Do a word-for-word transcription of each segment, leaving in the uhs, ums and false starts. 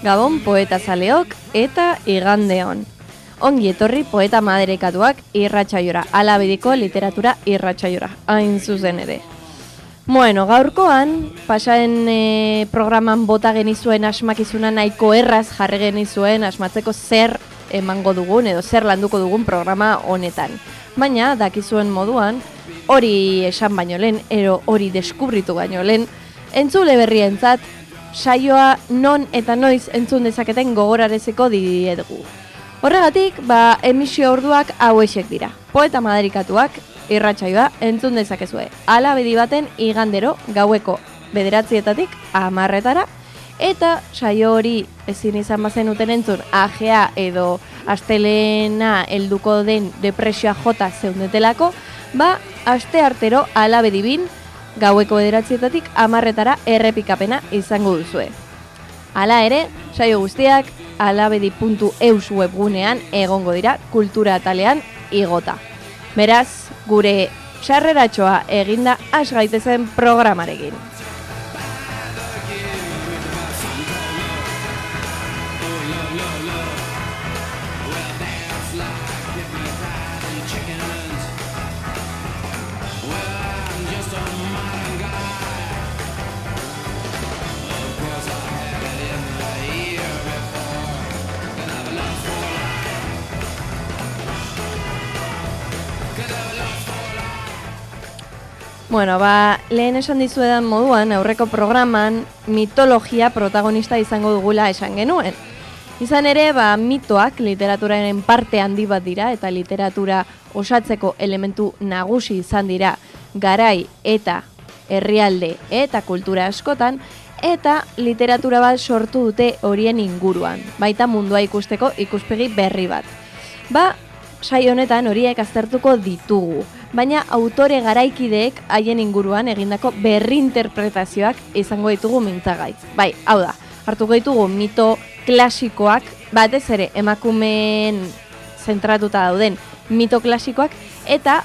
Gabon poeta zaleok eta igandeon. Ongi etorri poeta maderekatuak irratsaiora, alabediko literatura irratsaiora, hain zuzen ere. Bueno, gaurkoan, pasaren e, programan bota genizuen asmakizuna nahiko erraz jarri genizuen asmatzeko zer emango dugun edo zer landuko dugun programa honetan. Baina, dakizuen moduan, hori esan baino lehen, ero hori deskubritu baino lehen, entzule berrientzat, saioa non eta noiz entzun dezaketen gogorarezeko diegu. Horregatik, ba, emisio orduak hauexek dira. Poeta maderikatuak, irratsaioa entzun dezakezue. Alabedi baten igandero gaueko bederatzietatik hamarretara, eta saio hori ezin izan bazenuten entzun ajea edo astelena helduko den depresioa jota zeundetelako, ba, aste artero alabedi bin gaueko bederatzietatik hamarretara errepikapena izango duzue. Hala ere, saio guztiak alabedi puntu eus webgunean egongo dira kultura atalean igota. Beraz, gure sarreratxoa eginda has gaitezen programarekin. Bueno, ba, lehen esan dizuedan moduan, aurreko programan, mitologia protagonista izango dugula esan genuen. Izan ere, ba, mitoak literaturaren parte handi bat dira, eta literatura osatzeko elementu nagusi izan dira garai eta herrialde eta kultura askotan, eta literatura bat sortu dute horien inguruan, baita mundua ikusteko ikuspegi berri bat. Ba, saio honetan horiek aztertuko ditugu, baina autore garaikideek haien inguruan egindako berrinterpretazioak izango ditugu mintzagai. Bai, hau da, hartuko ditugu mito klasikoak, batez ere emakumeen zentratuta dauden mito klasikoak, eta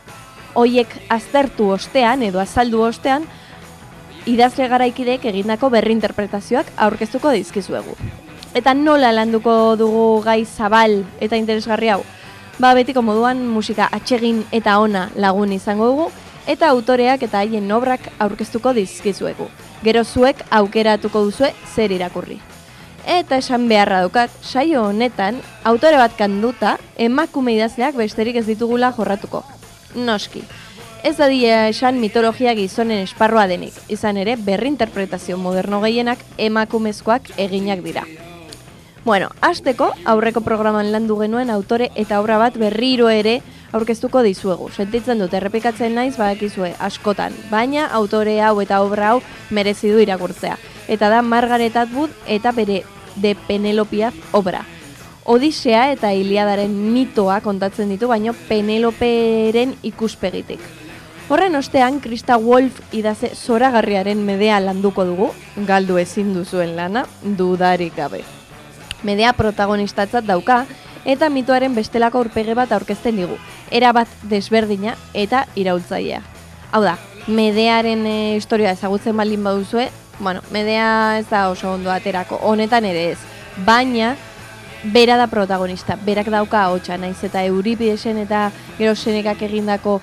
hoiek aztertu ostean edo azaldu ostean, idazle garaikideek egindako berrinterpretazioak aurkeztuko dizkizuegu. Eta nola landuko dugu gai zabal eta interesgarri hau? Ba, betiko moduan musika atsegin eta ona lagun izango dugu, eta autoreak eta haien obrak aurkeztuko dizkizuegu. Gero zuek aukeratuko duzue zer irakurri. Eta esan beharra dukat, saio honetan, autore bat kanduta, emakume idazleak besterik ez ditugula jorratuko. Noski. Ez da dia esan mitologia gizonen esparroa denik, izan ere berrinterpretazio moderno gehienak emakumezkoak eginak dira. Bueno, hasteko aurreko programan landu genuen autore eta obra bat berriro ere aurkeztuko dizuegu. Sentitzen dut errepikatzen naiz badakizue askotan, baina autore hau eta obra hau merezi du irakurtzea. Eta da Margaret Atwood eta bere de Penelopia obra. Odisea eta Iliadaren mitoa kontatzen ditu, baino Peneloperen ikuspegitik. Horren ostean, Krista Wolf idaze zoragarriaren medea landuko dugu, galdu ezin duzuen lana, dudarik gabe. Medea protagonistatzat dauka, eta mitoaren bestelako aurpegi bat aurkezten digu, erabat desberdina eta iraultzailea. Hau da, Medearen e, historia ezagutzen baldin baduzue, bueno, Medea ez da oso ondo aterako, honetan ere ez, baina bera da protagonista, berak dauka ahotsa, naiz eta Euripidesen eta gero Senekak egindako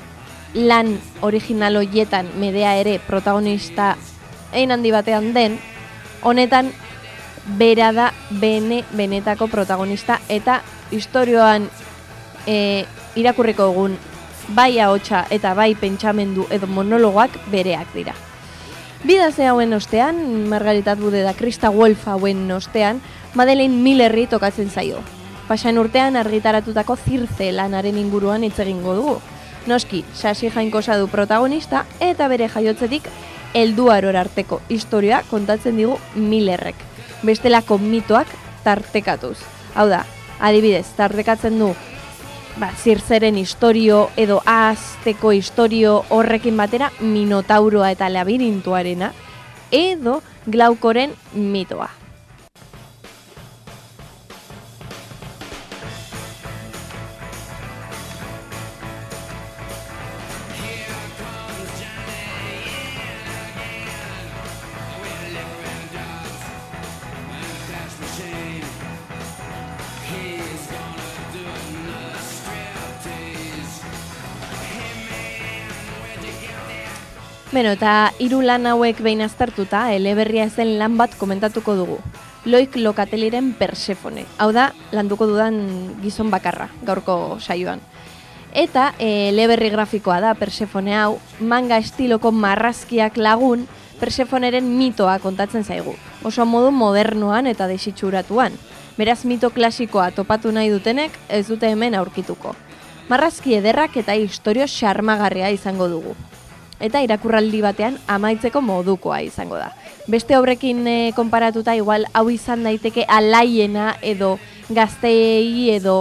lan original horietan Medea ere protagonista ein handi batean den, honetan bera da bene benetako protagonista eta istorioan e, irakurriko egun bai ahotsa eta bai pentsamendu edo monologoak bereak dira. Bidaze hauen ostean, Margaret Atwood eta Krista Wolf hauen ostean, Madeleine Millerri tokatzen zaio. Pasan urtean argitaratutako Circe lanaren inguruan hitz egingo dugu. Noski, Sasi Jainkosa du protagonista eta bere jaiotzetik helduarora arteko historia kontatzen digu Millerrek. Bestelako mitoak tartekatuz. Hau da, adibidez, tartekatzen du ba, Circeren istorio edo Azteko istorio horrekin batera Minotauroa eta labirintuarena edo Glaukoren mitoa. Beno, eta hiru lan hauek behin aztertuta, eleberria ezen lan bat komentatuko dugu. Loik Lokateliren Persefone. Hau da, landuko dudan gizon bakarra, gaurko saioan. Eta e, eleberri grafikoa da Persefone hau, manga estiloko marrazkiak lagun Persefoneren mitoa kontatzen zaigu. Oso modu modernoan eta desitxuratuan. Beraz mito klasikoa topatu nahi dutenek ez dute hemen aurkituko. Marrazki ederrak eta historio xarmagarria izango dugu. Eta irakurraldi batean amaitzeko modukoa izango da. Beste obrekin e, konparatuta igual hau izan daiteke alaiena edo gazteei edo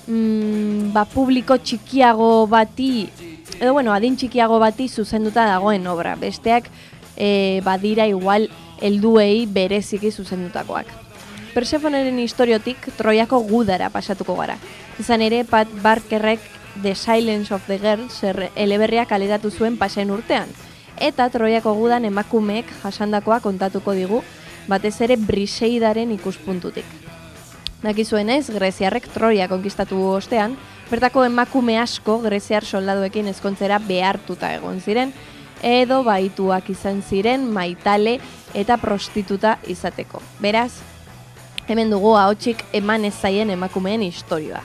mm, ba, publiko txikiago bati, edo bueno, adin txikiago bati zuzenduta dagoen obra. Besteak e, badira igual helduei bereziki zuzendutakoak. Persefoneren historiotik Troiako gudara pasatuko gara. Izan ere, Pat Barkerrek The Silence of the Girls eleberria kaleratu zuen pasen urtean. Eta Troiako gudan emakumeek jasandakoa kontatuko digu, batez ere Briseidaren ikuspuntutik. Dakizuenez, greziarrek Troia konkistatu ostean, bertako emakume asko greziar soldaduekin ezkontzera behartuta egon ziren, edo baituak izan ziren maitale eta prostituta izateko. Beraz, hemen dugu ahotsik eman ez zaien emakumeen historioa.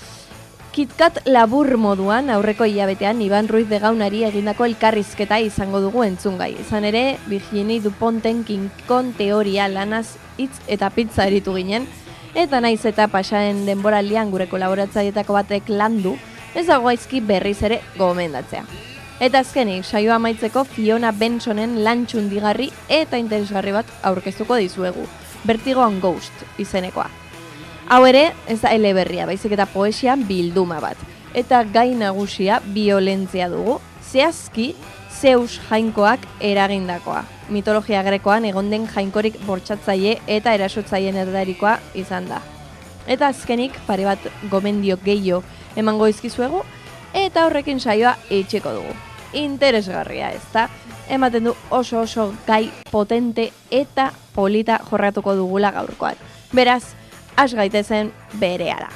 KitKat labur moduan aurreko hilabetean Iban Ruiz de Gaunari egindako elkarrizketa izango dugu entzungai. Izan ere, Virginie Duponten King Kong teoria lanaz hitz eta pizza eritu ginen, eta naiz eta pasaren denboraldian gure kolaboratzailetako batek landu, ez dago gaizki berriz ere gomendatzea. Eta azkenik, saioa amaitzeko Fiona Bensonen lantxundigarri eta interesgarri bat aurkeztuko dizuegu. Vertigo and Ghost izenekoa. Hau ere, ez da eleberria, baizik eta poesia bilduma bat. Eta gai nagusia violentzia dugu, zehazki Zeus jainkoak eragindakoa. Mitologia grekoan egonden jainkorik bortxatzaile eta erasotzaien erdarikoa izan da. Eta azkenik, pare bat gomendio gehiago emango izkizuegu, eta horrekin saioa etxeko dugu. Interesgarria ez da, ematen du oso oso gai potente eta polita jorratuko dugula gaurkoan. Beraz, has gaitezen berehala.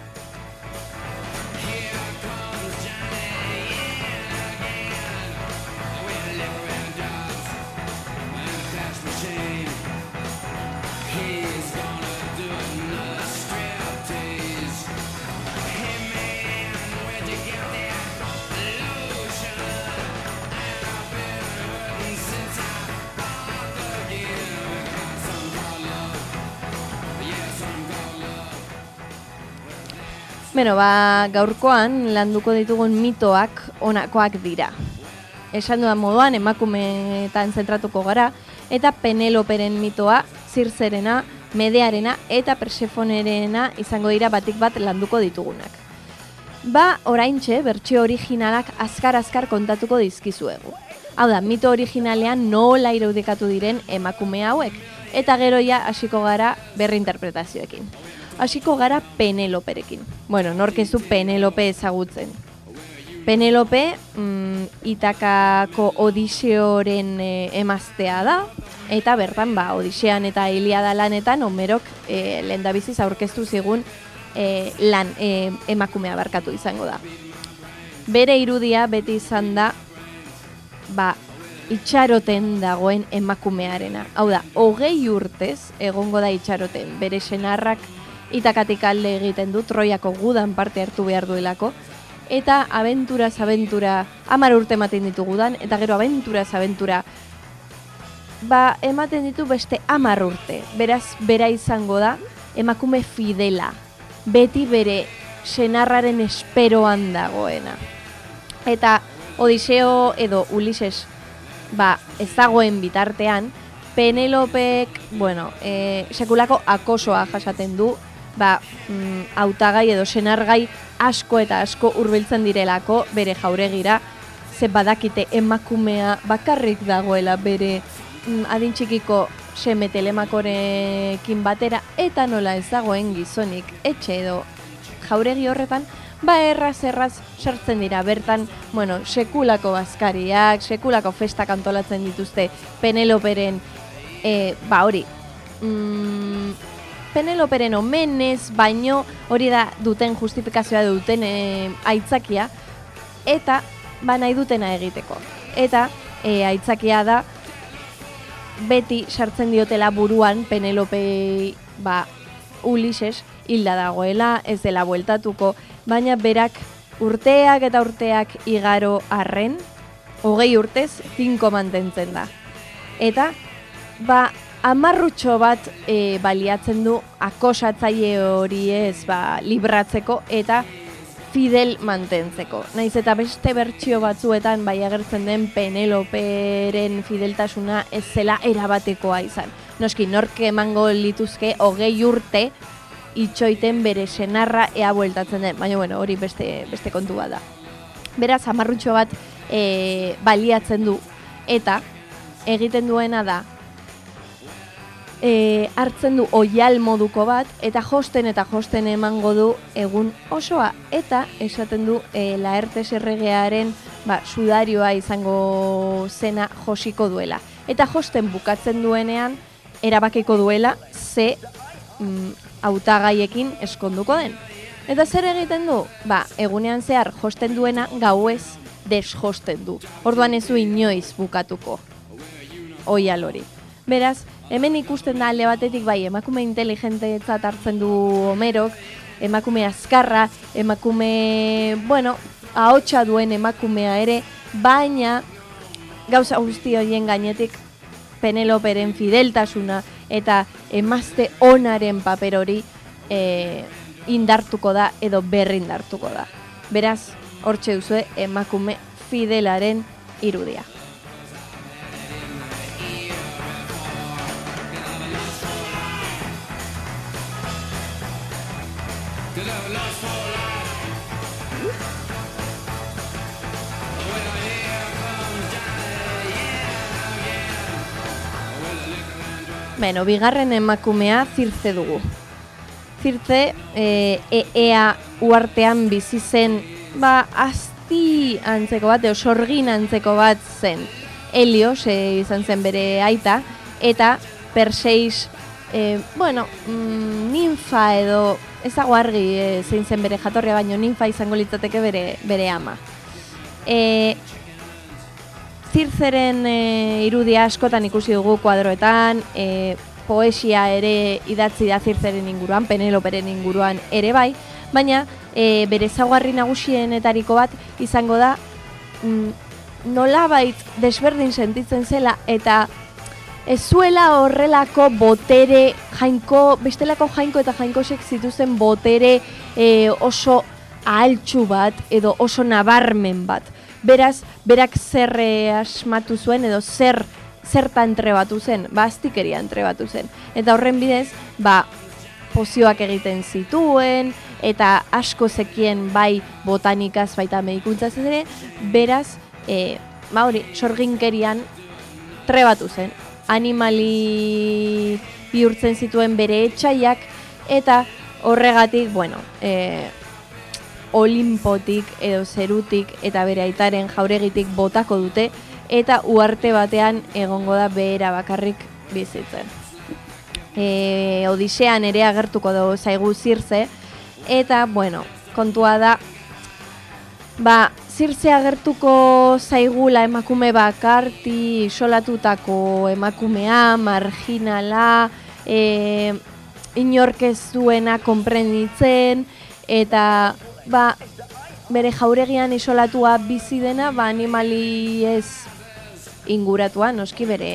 Beno, ba, gaurkoan landuko ditugun mitoak honakoak dira. Esan dudan moduan emakumeetan zentratuko gara, eta Peneloperen mitoa, Zirzerena, Medearena eta Persefonerena izango dira batik bat landuko ditugunak. Ba, oraintxe, bertsio originalak azkar-azkar kontatuko dizkizuegu. Hau da, mito originalean nola irudikatu diren emakume hauek, eta geroia hasiko gara berri interpretazioekin. Hasiko gara Peneloperekin. Bueno, nork ez du Penelope ezagutzen. Penelope, mm, Itakako Odiseoren e, emaztea da, eta bertan, ba, Odisean eta Iliada lanetan, Homerok e, lehendabiziz aurkeztu zigun e, lan e, emakumea barkatu izango da. Bere irudia beti izan da, ba, itxaroten dagoen emakumearena. Hau da, hogei urtez egongo da itxaroten, bere senarrak Itakatik alde egiten du, Troiako gudan parte hartu behar duelako, eta abenturaz abentura, hamar urte ematen ditu gudan, eta gero abenturaz abentura, ba, ematen ditu beste hamar urte. Beraz, bera izango da, emakume fidela, beti bere senarraren esperoan dagoena. Eta Odiseo edo Ulises, ba, ez dagoen bitartean, Penelopek, bueno, e, sekulako akosoa jasaten du, ba, mm, hautagai edo senargai asko eta asko hurbiltzen direlako bere jauregira, ze badakite emakumea bakarrik dagoela bere mm, adin txikiko seme Telemakorekin batera, eta nola ez dagoen gizonik etxe edo jauregi horretan, ba erraz erraz sartzen dira bertan, bueno, sekulako bazkariak, sekulako festak antolatzen dituzte Peneloperen, e, ba hori, mm, Peneloperen omenez, baino hori da duten justifikazioa duten e, aitzakia, eta ba nahi dutena egiteko. Eta e, aitzakia da, beti sartzen diotela buruan Penelope ba, Ulises hilda dagoela, ez dela bueltatuko, baina berak urteak eta urteak igaro arren, hogei urtez, finko mantentzen da. Eta, ba, amarrutxo bat e, baliatzen du akosatzaile hori ez ba, libratzeko eta fidel mantentzeko. Naiz eta beste bertsio batzuetan bai agertzen den Peneloperen fideltasuna ez zela erabatekoa izan. Noski, nork emango lituzke hogei urte itxoiten bere senarra ea bueltatzen den, baina bueno, hori beste, beste kontu bat da. Beraz, amarrutxo bat e, baliatzen du eta egiten duena da E, hartzen du oial moduko bat eta josten eta josten emango du egun osoa eta esaten du e, Laertes erregearen ba, sudarioa izango zena josiko duela. Eta josten bukatzen duenean erabakiko duela ze mm, hautagaiekin eskonduko den. Eta zer egiten du? Ba, egunean zehar josten duena gauez desjosten du. Orduan ez du inoiz bukatuko oial hori. Beraz, hemen ikusten da alde batetik bai, emakume inteligentetzat hartzen du Homerok, emakume azkarra, emakume, bueno, ahotsa duen emakumea ere, baina gauza guzti horien gainetik Peneloperen fideltasuna eta emazte onaren paper hori e, indartuko da edo berrindartuko da. Beraz, hortxe duzue emakume fidelaren irudia. Beno, bigarren emakumea Zirze dugu. Zirze, e, e, ea uartean bizi zen, ba, asti antzeko bat, edo sorgin antzeko bat zen. Helios e, izan zen bere aita, eta Perseis, e, bueno, mm, ninfa edo, ez dago argi e, zein zen bere jatorria, baino ninfa izango litzateke bere, bere ama. E, Zirzeren e, irudia askotan ikusi dugu kuadroetan, e, poesia ere idatzi da Zirzeren inguruan, Peneloperen inguruan ere bai, baina e, bere ezaugarri nagusienetariko bat izango da mm, nolabait desberdin sentitzen zela eta ez zuela horrelako botere jainko, bestelako jainko eta jainkosek zituzen botere e, oso ahaltsu bat edo oso nabarmen bat. Beraz, berak zer e, asmatu zuen edo zer zertan trebatu zen, ba, aztikerian trebatu zen. Eta horren bidez, ba, pozioak egiten zituen, eta asko zekien bai botanikaz baita medikuntzaz ere, beraz, e, ba hori, sorginkerian trebatu zen. Animali bihurtzen zituen bere etxaiak, eta horregatik, bueno, e, Olimpotik edo zerutik eta bere aitaren jauregitik botako dute, eta uharte batean egongo da behera bakarrik bizitzen. E, Odisean ere agertuko dugu zaigu Zirze, eta, bueno, kontua da, ba, Zirze agertuko zaigula emakume bakarti, isolatutako emakumea, marginala, e, inork ez duena konprenditzen, eta, ba, bere jauregian isolatua bizi dena, ba, animali ez inguratua, noski bere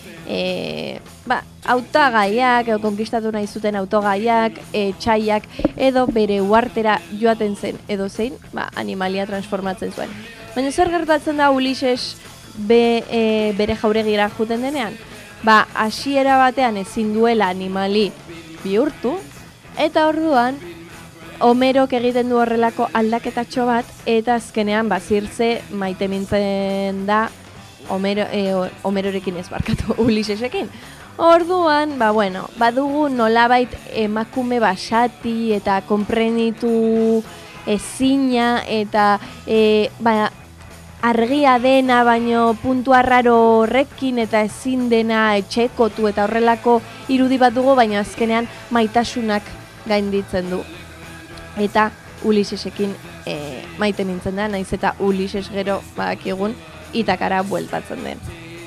e, ba, hautagaiak, edo konkistatu nahi zuten autogaiak, e, txaiak, edo bere uartera joaten zen, edo zein, ba, animalia transformatzen zuen. Baina zer gertatzen da Ulises be, e, bere jauregira juten denean? Ba, hasiera batean ezin duela animali bihurtu, eta orduan, Homerok egiten du horrelako aldaketatxo bat, eta azkenean ba, Zirze maite mintzen da Homero, e, Homerorekin ez barkatu, Ulisesekin. Orduan, ba, bueno, badugu nolabait emakume basati eta konprenitu ezina eta e, ba, argia dena, baino puntu arraro horrekin eta ezin dena etxekotu eta horrelako irudi bat dugu, baina azkenean maitasunak gainditzen du. Eta Ulisesekin e, maite mintzen da, naiz eta Ulises gero badakigun Itakara bueltatzen den.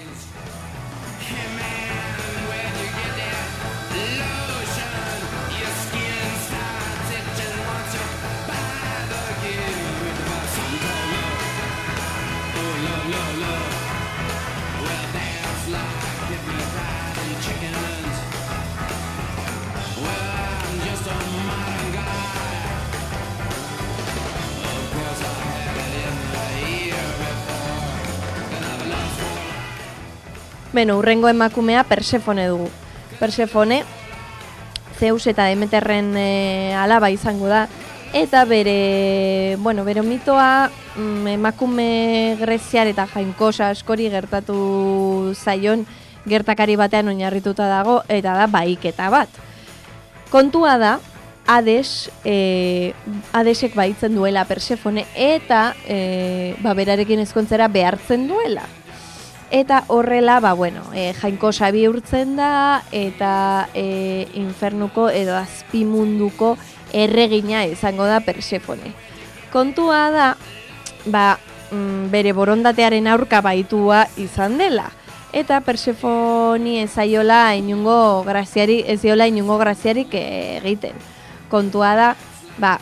Beno, urrengo emakumea Persefone dugu. Persefone, Zeus eta Demeterren e, alaba izango da, eta bere, bueno, bere mitoa mm, emakume greziar eta jainkosa askori gertatu zaion gertakari batean oinarrituta dago, eta da bahiketa bat. Kontua da, Hades, e, Hadesek baitzen duela Persefone, eta e, ba, berarekin ezkontzera behartzen duela. Eta horrela, ba, bueno, e, jainkosa bihurtzen da, eta e, infernuko edo azpimunduko erregina izango da Persefone. Kontua da, ba, mm, bere borondatearen aurka baitua izan dela. Eta Persefoni ez zaiola inungo graziari, ez ziola inungo graziarik egiten. Kontua da, ba,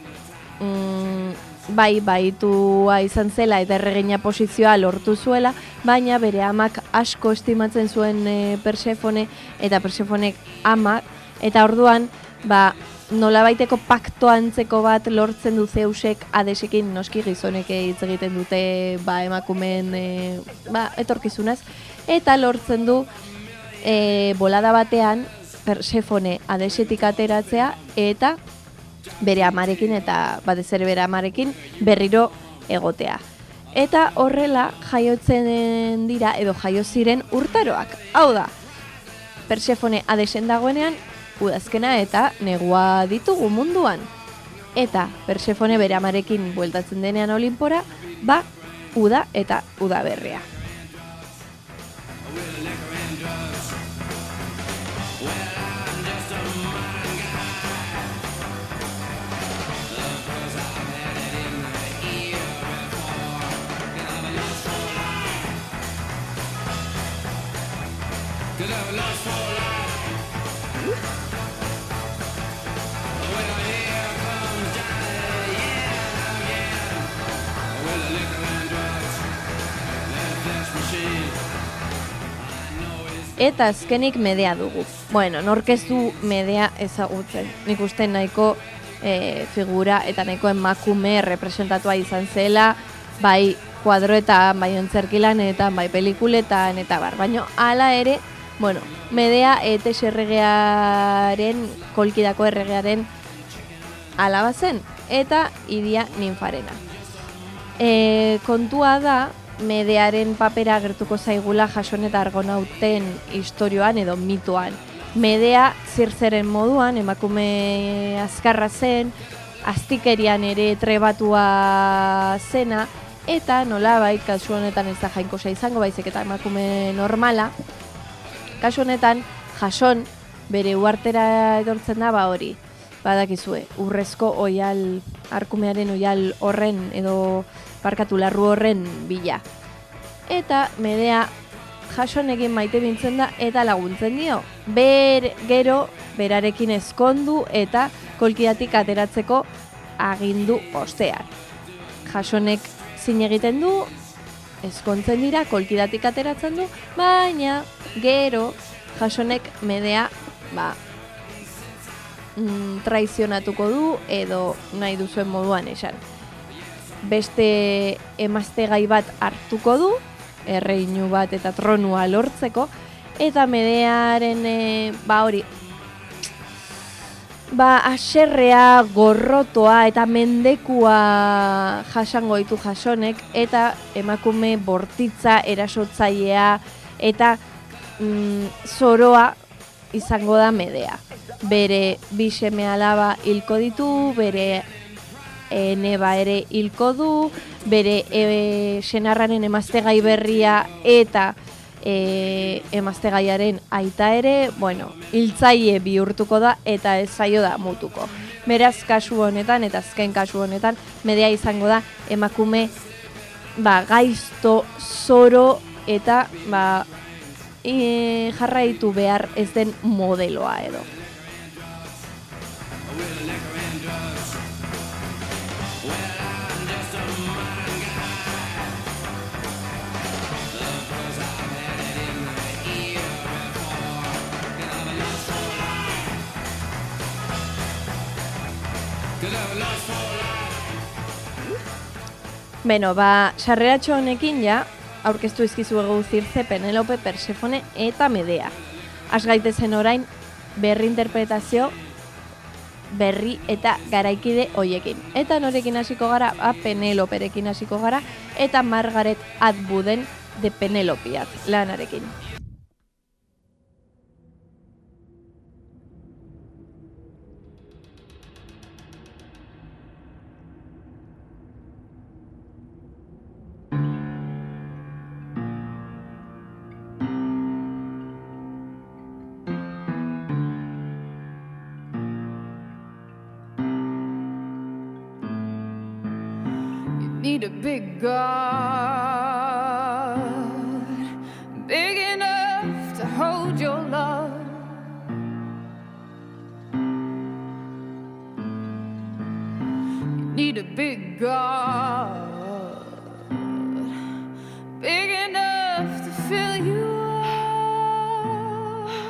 mm, bai baitua izan zela eta erregina posizioa lortu zuela, baina bere amak asko estimatzen zuen e, Persefone, eta Persefonek amak, eta orduan, ba, nolabaiteko pakto antzeko bat lortzen du Zeusek Hadesekin, noski gizonek hitz egiten dute ba, emakumeen e, ba, etorkizunaz, eta lortzen du e, bolada batean Persefone Hadesetik ateratzea, eta bere amarekin eta batez ere bere amarekin berriro egotea. Eta horrela jaiotzen dira edo jaio ziren urtaroak. Hau da, Persefone Hadesen dagoenean udazkena eta negua ditugu munduan. Eta Persefone bere amarekin bueltatzen denean Olinpora, ba uda eta udaberria. Eta azkenik Medea dugu. Bueno, nork ez du Medea ezagutzen. Nik uste nahiko e, figura eta nahiko emakume representatua izan zela, bai kuadroetan, bai ontzerkilanetan, bai pelikuletan, eta bar. Baina hala ere, bueno, Medea Etes erregearen, kolkidako erregearen alaba zen, eta Idia ninfarena. E, kontua da, Medearen papera agertuko zaigula Jason eta Argonauten istorioan edo mitoan. Medea Zirzeren moduan, emakume azkarra zen, aztikerian ere trebatua zena, eta nolabait, kasu honetan ez da jainkosa izango, baizik eta emakume normala. Kasu honetan, Jason bere uhartera edortzen da ba hori. Badakizue, urrezko oial, arkumearen oial horren edo barkatu larru horren bila. Eta Medea Jasonekin maite bintzen da eta laguntzen dio. Ber, gero berarekin ezkondu eta kolkidatik ateratzeko agindu ostean. Jasonek zin egiten du, ezkontzen dira, kolkidatik ateratzen du, baina gero Jasonek Medea ba, mm, traizionatuko du edo nahi duzuen moduan esan. Beste emaztegai bat hartuko du, erreinu bat eta tronua lortzeko, eta Medearen e, ba hori, ba aserrea, gorrotoa eta mendekua jasango ditu Jasonek, eta emakume bortitza, erasotzailea eta mm, zoroa izango da Medea. Bere bi seme alaba hilko ditu, bere E, neba ere hilko du, bere e, senarraren emaztegai berria eta e, emaztegaiaren aita ere, bueno, hiltzaile bihurtuko da eta ez zaio da mutuko. Beraz, kasu honetan eta azken kasu honetan, Medea izango da emakume ba, gaizto, zoro eta ba, e, jarraitu behar ez den modeloa edo. Beno, ba, sarreratxo honekin ja, aurkeztu izkizu egu Zirze, Penelope, Persefone eta Medea. Az gaitezen orain berri interpretazio berri eta garaikide hoiekin. Eta norekin hasiko gara, ba, Peneloperekin hasiko gara, eta Margaret Atwooden de Penelopiat lanarekin. Need a big God, big enough to hold your love. You need a big God, big enough to fill you up.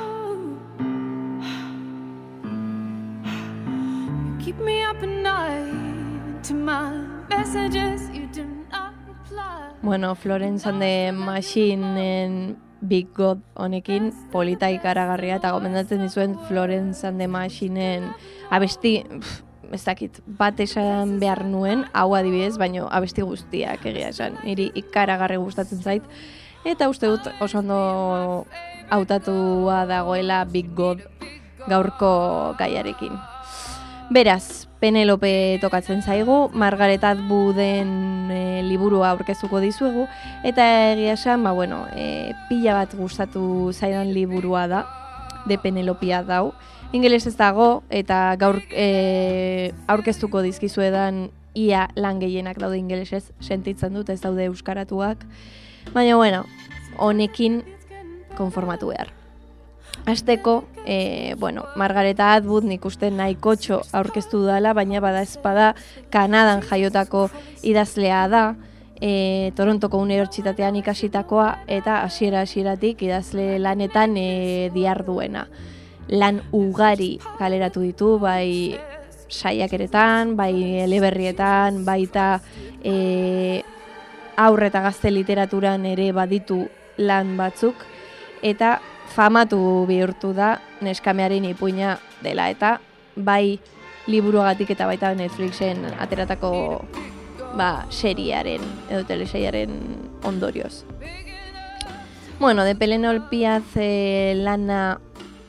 You keep me up at night to my messages you do not reply. Bueno, Florence and the Machine Big God honekin polita ikaragarria eta gomendatzen dizuen Florence and the Machineen abesti, pff, ez dakit, bat esan behar nuen, hau adibidez, baino abesti guztiak egia esan, niri ikaragarri gustatzen zait, eta uste dut oso ondo hautatua dagoela Big God gaurko gaiarekin. Beraz, Penelope tokatzen zaigu, Margaret Atwooden e, liburua aurkeztuko dizuegu, eta egia esan, ba, bueno, e, pila bat gustatu zaidan liburua da, de Penelopia dau. Ingeles ez dago, eta gaur e, aurkeztuko dizkizuedan ia lan gehienak daude ingelesez, sentitzen dut, ez daude euskaratuak. Baina, bueno, honekin konformatu behar. Azteko, e, bueno, Margaret Atwood nik uste nahikotxo aurkeztu dela, baina bada espada Kanadan jaiotako idazlea da, e, Torontoko unibertsitatean ikasitakoa, eta hasiera-hasieratik idazle lanetan e, diharduena. Lan ugari kaleratu ditu, bai saiakeretan, bai eleberrietan, baita e, aurre eta gazte literaturan ere baditu lan batzuk, eta famatu bihurtu da neskamearen ipuina dela, eta bai liburuagatik eta baita Netflixen ateratako ba, seriaren edo teleseriaren ondorioz. Bueno, de Penelopiaz e, lana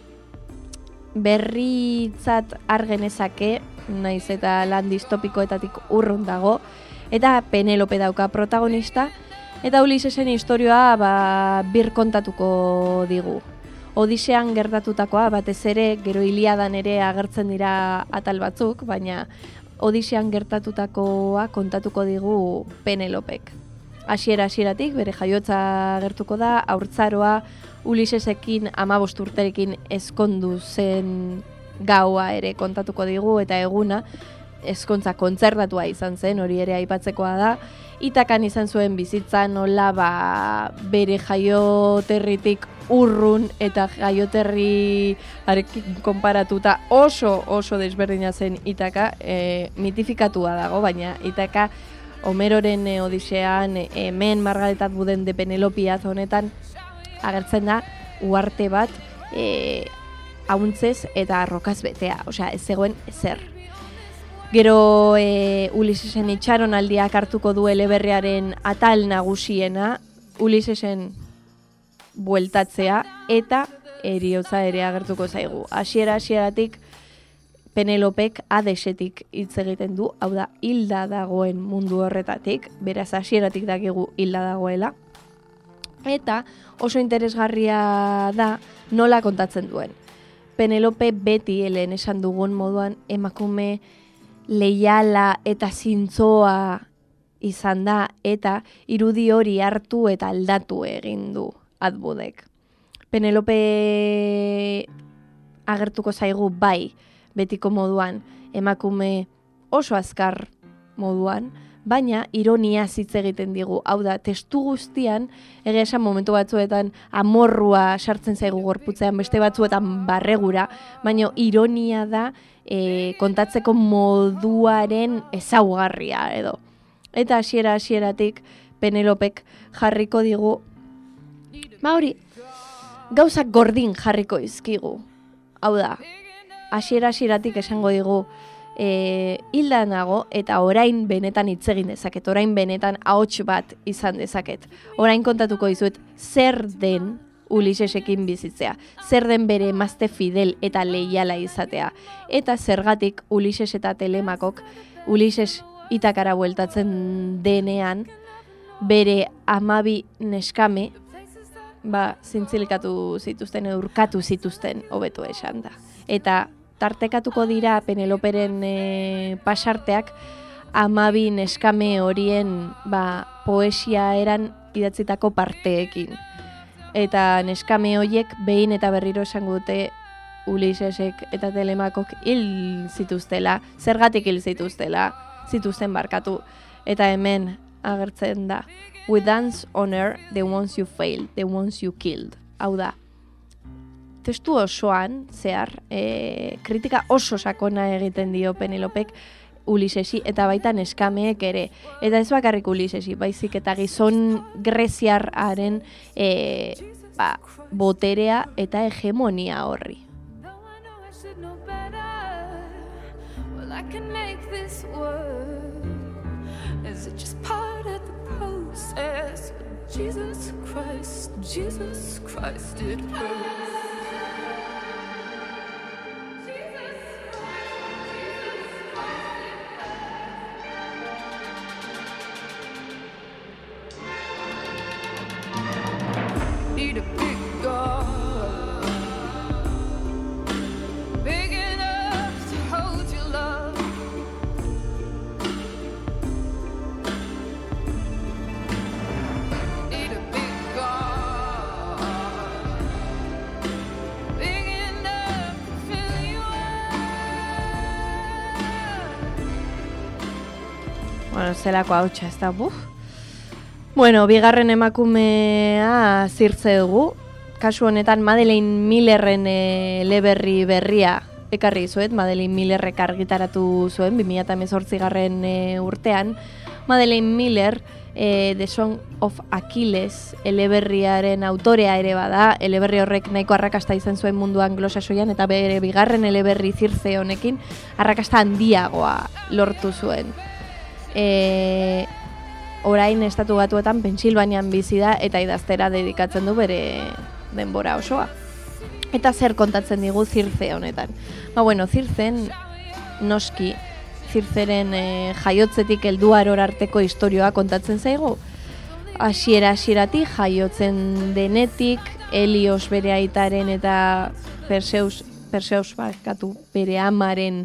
berritzat argenezake, naiz eta lan distopikoetatik urrun dago, eta Penelope dauka protagonista, eta Ulisesen historioa ba, bir kontatuko digu. Odisean gertatutakoa, batez ere, gero Iliadan ere agertzen dira atal batzuk, baina Odisean gertatutakoa kontatuko digu Penelopek. Hasiera-hasieratik bere jaiotza gertuko da, haurtzaroa Ulisesekin hamabost urterekin ezkondu zen gaua ere kontatuko digu, eta eguna ezkontza kontzertatua izan zen, hori ere aipatzekoa da. Itakan izan zuen bizitza nola ba, bere jaioterritik urrun eta jaioterri arekin konparatuta oso oso desberdina zen Itaka, e, mitifikatua dago, baina Itaka Homeroren e, Odisean, e, hemen Margaret Atwooden de Penelopiaz honetan agertzen da uharte bat e, hauntzez eta arrokaz betea, osea ez zegoen ezer. Gero e, Ulisesen itxaronaldiak hartuko du eleberriaren atal nagusiena, Ulisesen bueltatzea eta heriotza ere agertuko zaigu. Hasiera-hasieratik Penelopek Hadesetik hitz egiten du, hau da hilda dagoen mundu horretatik, beraz hasieratik dakigu hilda dagoela. Eta oso interesgarria da nola kontatzen duen. Penelope beti helen esan dugun moduan emakume leiala eta zintzoa izan da eta irudi hori hartu eta aldatu egin du Ed Woodek. Penelope agertuko zaigu bai, betiko moduan, emakume oso azkar moduan, baina ironia hitz egiten digu. Hau da, testu guztian, egia esan momentu batzuetan amorrua sartzen zaigu gorputzean, beste batzuetan barregura, baina ironia da e, kontatzeko moduaren ezaugarria edo. Eta hasiera hasieratik Penelopek jarriko digu, ba hori, gauzak gordin jarriko izkigu. Hau da, hasiera hasieratik esango digu, E, hilda nago eta orain benetan hitz egin dezaket, orain benetan ahots bat izan dezaket. Orain kontatuko dizuet zer den Ulisesekin bizitzea, zer den bere emazte fidel eta leiala izatea, eta zergatik Ulises eta Telemakok Ulises Itakara bueltatzen denean bere hamabi neskame ba, zintzilikatu zituzten, urkatu zituzten, hobeto esan da. Eta tartekatuko dira Peneloperen e, pasarteak hamabi neskame horien ba, poesia eran idatzitako parteekin. Eta neskame horiek behin eta berriro esango dute Ulisesek eta Telemakok hil zituztela, zergatik hil zituztela, zituzten barkatu. Eta hemen agertzen da, we dance honor the ones you failed, the ones you killed. Hau da, testu osoan, zehar, e, kritika oso sakona egiten dio Penelopek Ulisesi eta baita neskameek ere. Eta ez bakarrik Ulisesi, baizik eta gizon greziarraren e, ba, boterea eta hegemonia horri. Jesus Christ, Jesus Christ did hurt. Need a big God, big enough to hold your love. Need a big God, big enough to fill you up. Bueno, zelako hautsa ez da, buf. Bueno, bigarren emakumea zirtze dugu. Kasu honetan Madeleine Millerren e, eleberri berria ekarri zuet. Madeleine Millerrek argitaratu zuen bi mila hemezortzigarren e, urtean. Madeleine Miller e, The Song of Achilles eleberriaren autorea ere bada. Eleberri horrek nahiko arrakasta izan zuen mundu anglosaxoian eta bere bigarren eleberri zirtze honekin arrakasta handiagoa lortu zuen. E, Orain estatu batuetan Pensilvanian bizi da eta idaztera dedikatzen du bere denbora osoa. Eta zer kontatzen digu Zirze honetan? Ba bueno, Zirzen noski, Zirzeren e, jaiotzetik heldu arora arteko istorioa kontatzen zaigu. Hasiera hasieratik jaiotzen denetik, Helios bere aitaren eta Perseus, Perseus barkatu bere amaren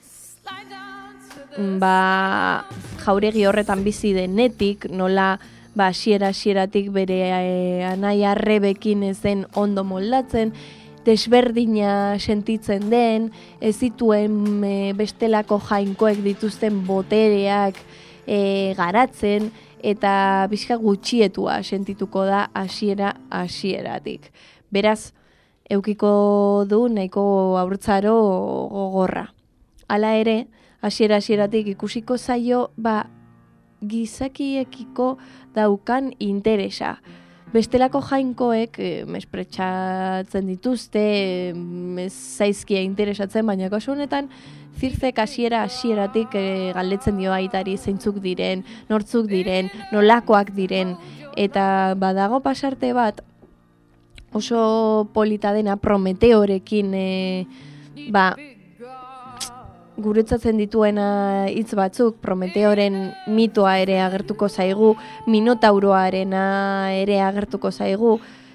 ba, jauregi horretan bizi denetik, nola ba, hasiera hasieratik bere e, anaia Rebekin ez den ondo moldatzen, desberdina sentitzen den, ez zituen e, bestelako jainkoek dituzten botereak e, garatzen, eta bizka gutxietua sentituko da hasiera hasieratik. Beraz, eukiko du nahiko haurtzaro gogorra. Hala ere, hasiera hasieratik ikusiko zaio ba, gizakiekiko daukan interesa. Bestelako jainkoek e, mespretxatzen dituzte, ez zaizkia interesatzen, baina kasu honetan Zirzek hasiera hasieratik e, galdetzen dio aitari zeintzuk diren, nortzuk diren, nolakoak diren, eta badago pasarte bat oso polita dena Prometeorekin e, ba, guretzatzen dituena hitz batzuk, Prometeoren mitoa ere agertuko zaigu, Minotauroarena ere agertuko zaigu,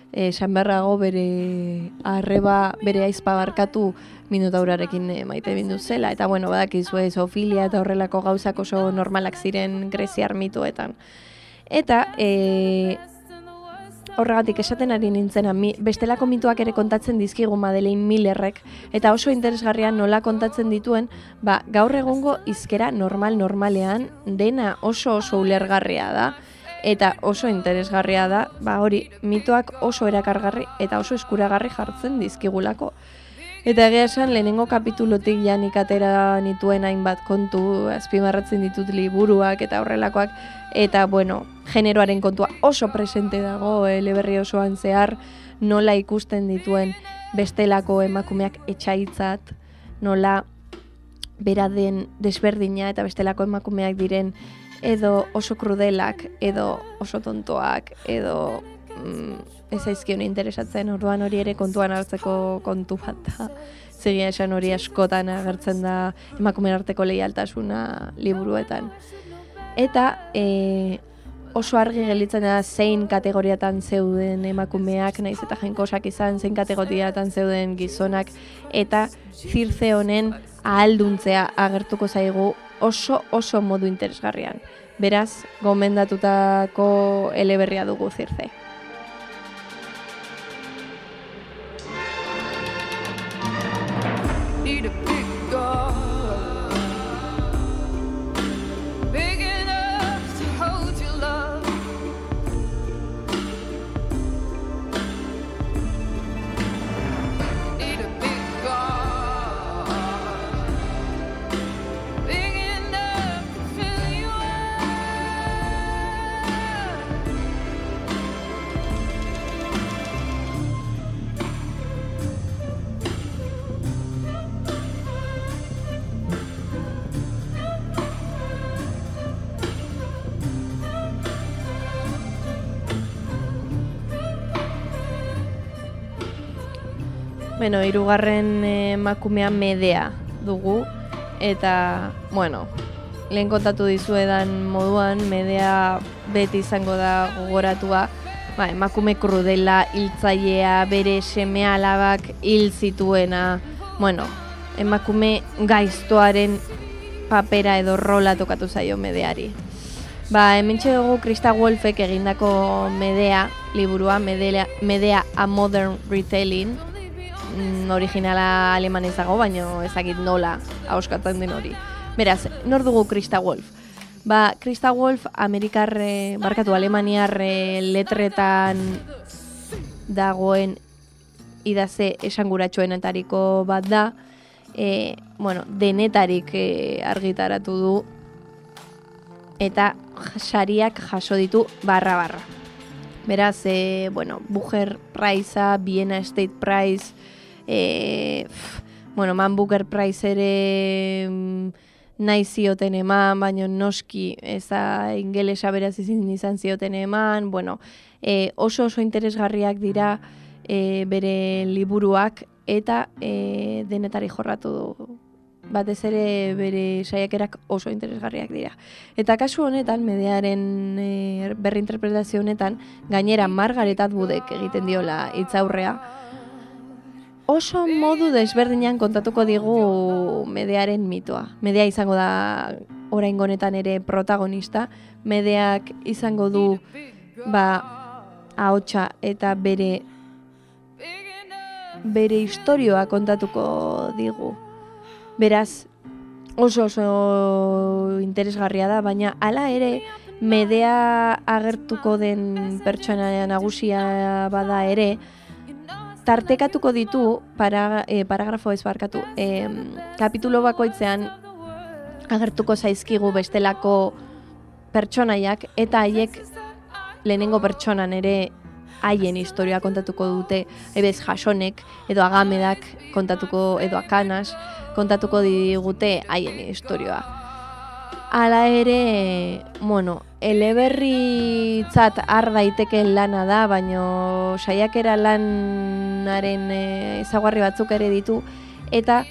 esan beharrago bere arreba, bere aizpa barkatu Minotaurarekin e, maite bindu zela, eta bueno, badakizue zoofilia eta horrelako gauzak oso normalak ziren greziar mitoetan. Eta e, horregatik esaten ari nintzena, mi, bestelako mitoak ere kontatzen dizkigu Madeleine Millerrek, eta oso interesgarria nola kontatzen dituen, ba, gaur egungo hizkera normal-normalean dena oso oso ulergarria da, eta oso interesgarria da, ba hori, mitoak oso erakargarri eta oso eskuragarri jartzen dizkigulako. Eta egia esan, lehenengo kapitulotik janik atera nituen hainbat kontu, azpimarratzen ditut liburuak eta horrelakoak, eta, bueno, generoaren kontua oso presente dago, eleberri osoan zehar, nola ikusten dituen bestelako emakumeak etxaitzat, nola bera den desberdina eta bestelako emakumeak diren edo oso krudelak, edo oso tontoak, edo mm, ez aizkion interesatzen, orduan hori ere kontuan hartzeko kontu bat da. Zegia esan hori askotan agertzen da emakumeen arteko leialtasuna liburuetan. Eta e, oso argi gelditzen da zein kategoriatan zeuden emakumeak, naiz eta jenkosak izan, zein kategoriatan zeuden gizonak, eta Circe honen ahalduntzea agertuko zaigu oso oso modu interesgarrian. Beraz, gomendatutako eleberria dugu Circe. Need a big God, big enough to hold your love. Need a big God, big enough to fill you Bueno, hirugarren emakumea Medea dugu, eta, bueno, lehen kontatu dizuedan moduan, Medea beti izango da gogoratua, ba, emakume krudela, hiltzailea, bere seme alabak hil zituena, bueno, emakume gaiztoaren papera edo rola tokatu zaio Medeari. Ba, hementxe dugu Christa Wolfek egindako Medea liburua, Medea, Medea A Modern Retelling, mm, originala alemanez dago, baina ezakit nola ahoskatzen den hori. Beraz, nor dugu Christa Wolf? Ba, Christa Wolf Amerikarre, barkatu Alemaniarre letretan dagoen idaze esanguratsuenetariko bat da, e, bueno, denetarik e, argitaratu du, eta sariak jaso ditu barra-barra. Beraz, e, bueno, Booker Prize-a, Vienna State Prize, e, pff, bueno, Man Booker Prize ere mm, nahi zioten eman, baina noski eza ingelesa beraz izan zioten eman, bueno, e, oso oso interesgarriak dira e, bere liburuak, eta e, denetari jorratu du. Batez ere bere saiakerak oso interesgarriak dira. Eta kasu honetan, Medearen e, berrinterpretazio honetan, gainera Margaret Atwoodek egiten diola hitzaurrea, oso modu desberdinan kontatuko digu Medearen mitoa. Medea izango da oraingo honetan ere protagonista, Medeak izango du ba, ahotsa eta bere bere istorioa kontatuko digu. Beraz, oso oso interesgarria da, baina hala ere Medea agertuko den pertsona nagusia bada ere, tartekatuko ditu, para, eh, paragrafo ez barkatu, eh, kapitulo bakoitzean agertuko zaizkigu bestelako pertsonaiak, eta haiek lehenengo pertsonan ere haien historia kontatuko dute, ebez Jasonek edo Agamedak kontatuko, edo Akanas kontatuko digute haien historia. Hala ere, bueno, eleberritzat har daitekeen lana da, baino saiakera lanaren e, ezaugarri batzuk ere ditu, eta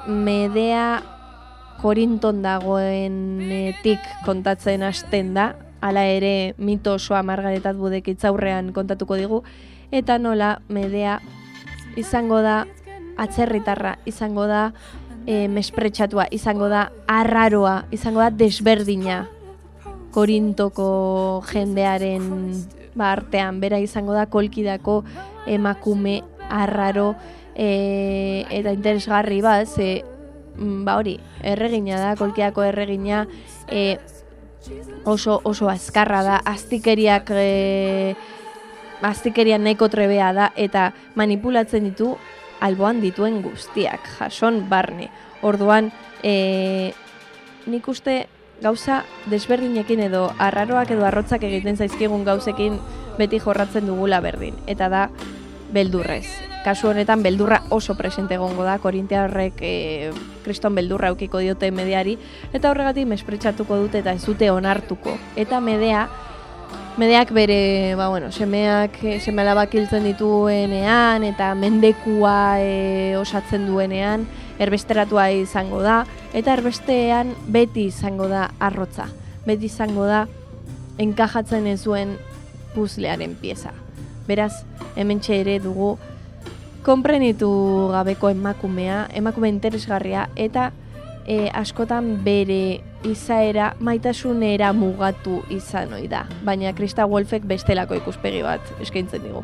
Medea Korinton dagoenetik kontatzen hasten da, hala ere mito osoa Margaret Atwoodek hitzaurrean kontatuko digu, eta nola Medea izango da atzerritarra, izango da e, mespretxatua, izango da arraroa, izango da desberdina Korintoko jendearen ba, artean, bera izango da kolkidako emakume arraro e, eta interesgarri bat, ze ba hori, erregina da, kolkiako erregina e, oso, oso azkarra da, aztikeriak e, aztikerian nahiko trebea da, eta manipulatzen ditu alboan dituen guztiak, jason barne. Orduan, e, nik uste gauza desberdinekin edo arraroak edo arrotzak egiten zaizkigun gauzekin beti jorratzen dugula berdin, eta da beldurrez. Kasu honetan beldurra oso presente egongo da, korintiarrek e, kriston beldurra eukiko diote Medeari, eta horregatik mespretxatuko dute eta ez dute onartuko. Eta Medea, Medeak bere, ba bueno, semeak, seme alabak hiltzen dituenean eta mendekua e, osatzen duenean, erbesteratua izango da, eta erbestean beti izango da arrotza. Beti izango da enkajatzen ez duen puzlearen pieza. Beraz, hementxe ere dugu konprenitu gabeko emakumea, emakume interesgarria, eta e, askotan bere izaera maitasunera mugatu izan ohi da. Baina Christa Wolfek bestelako ikuspegi bat eskaintzen digu.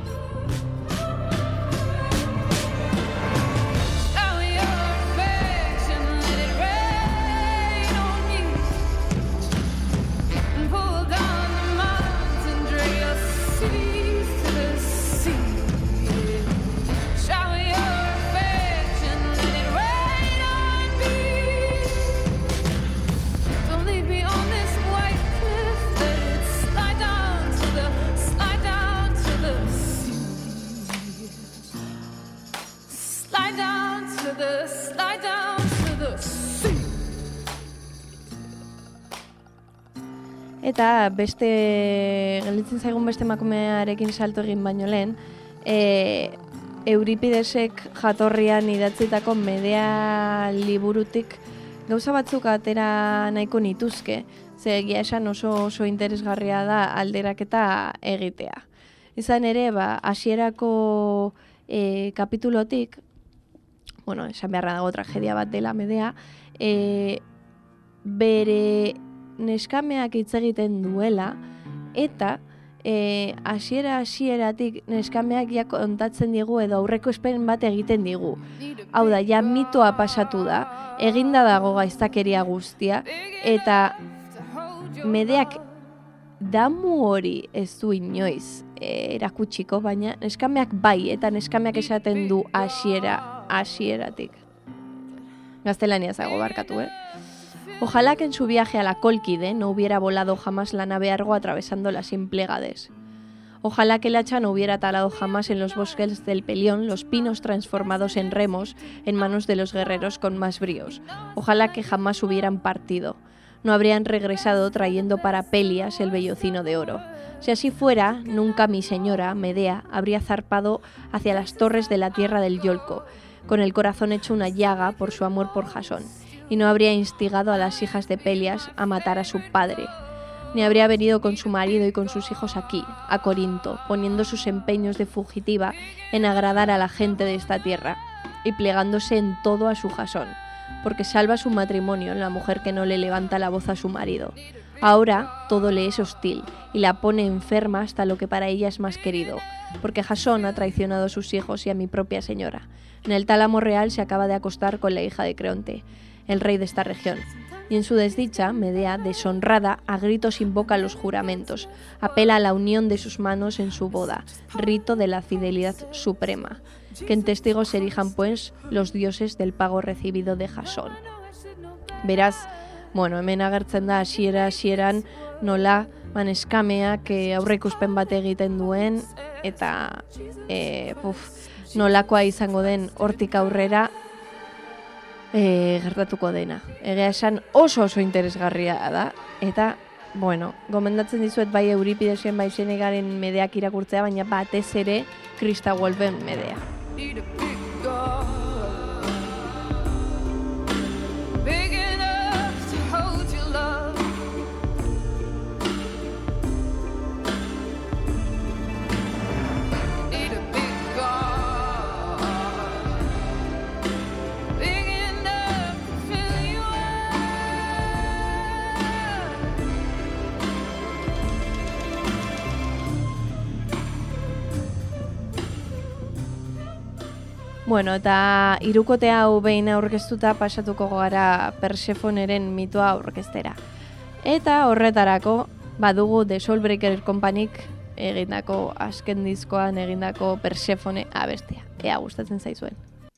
Eta beste, gelditzen zaigun beste emakumearekin salto egin baino lehen, e, Euripidesek jatorrian idatzitako Medea liburutik gauza batzuk atera nahiko nituzke, ze egia esan oso oso interesgarria da alderaketa egitea. Izan ere, ba, hasierako e, kapitulotik, bueno, esan beharra dago tragedia bat dela Medea, e, bere neskameak hitz egiten duela, eta e, hasiera hasieratik neskameak ja kontatzen digu edo aurreko espen bat egiten digu. Hau da, ja mitoa pasatu da, eginda dago gaiztakeria guztia, eta Medeak damu hori ez du inoiz e, erakutsiko, baina neskameak bai, eta neskameak esaten du hasiera hasieratik. Gaztelania zago barkatu, eh? Ojalá que en su viaje a la Cólquide no hubiera volado jamás la nave Argo atravesando las Implegades. Ojalá que el hacha no hubiera talado jamás en los bosques del Pelión los pinos transformados en remos en manos de los guerreros con más bríos. Ojalá que jamás hubieran partido. No habrían regresado trayendo para Pelias el vellocino de oro. Si así fuera, nunca mi señora, Medea, habría zarpado hacia las torres de la tierra del Yolco, con el corazón hecho una llaga por su amor por Jasón, y no habría instigado a las hijas de Pelias a matar a su padre, ni habría venido con su marido y con sus hijos aquí, a Corinto, poniendo sus empeños de fugitiva en agradar a la gente de esta tierra, y plegándose en todo a su Jasón, porque salva su matrimonio en la mujer que no le levanta la voz a su marido. Ahora todo le es hostil, y la pone enferma hasta lo que para ella es más querido, porque Jasón ha traicionado a sus hijos y a mi propia señora. En el tálamo real se acaba de acostar con la hija de Creonte, el rey de esta región, y en su desdicha, Medea, deshonrada, a gritos invoca los juramentos, apela a la unión de sus manos en su boda, rito de la fidelidad suprema, que en testigos se erijan pues los dioses del pago recibido de Jasón. Beraz, bueno, hemen agertzen da hasiera hasieran nola maneskameak aurreikuspen bat egiten duen, eta e, puf, nolakoa izango den hortik aurrera E, gertatuko dena. Egia esan oso oso interesgarria da, eta, bueno, gomendatzen dizuet bai Euripidesen bai Senegaren Medeak irakurtzea, baina batez ere Christa Wolfen Medea. Bueno, eta hirukote hau behin aurkeztuta pasatuko gara Persefoneren mitoa aurkeztera. Eta horretarako badugu The Soulbreaker Companyk egindako azken diskoan egindako Persefone abestia. Ea gustatzen zaizuen.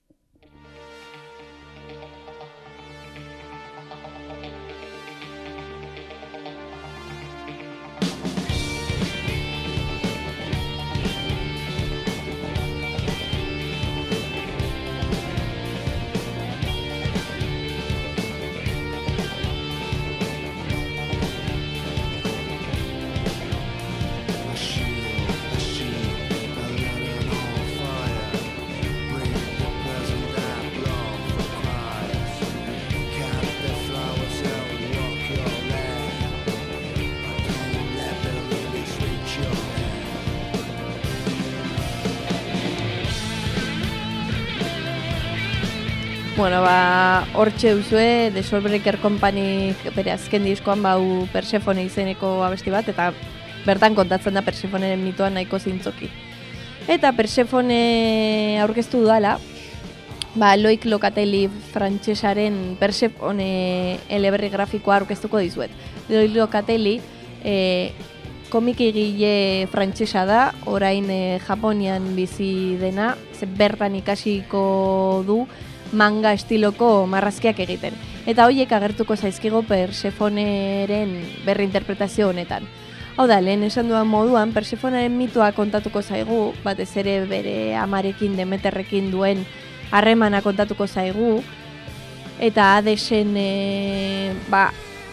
Bueno, ba, hortxe duzue, The Soulbreaker Company bere azken diskoan bau Persefone izeneko abesti bat, eta bertan kontatzen da Persefoneren mitoan nahiko zintzoki. Eta Persefone aurkeztu dudala, ba, Loic Locatelli frantsesaren Persefone eleberri grafikoa aurkeztuko dizuet. Loic Locatelli e, komikigile frantsesa da, orain e, Japonian bizi dena, ze bertan ikasiko du manga estiloko marrazkiak egiten. Eta horiek agertuko zaizkigo Persefoneren berrinterpretazio honetan. Hau da, lehen esan duan moduan, Persefoneren mitoa kontatuko zaigu, batez ere bere amarekin, Demeterrekin duen harremana kontatuko zaigu, eta Hadesen e, ba,